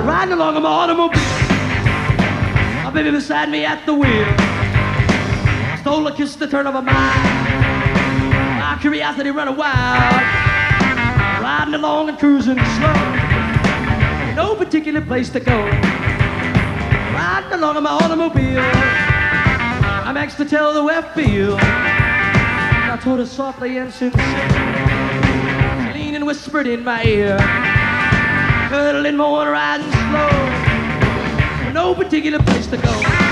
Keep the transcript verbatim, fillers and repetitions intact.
riding along in my automobile. My baby beside me at the wheel. Stole a kiss, the turn of a mind. My curiosity running wild. Riding along and cruising slow. No particular place to go. Riding along in my automobile. I'm anxious to tell the wet field. I told her softly and sincere. She leaned and whispered in my ear. Cuddling more, riding slow. No particular place to go.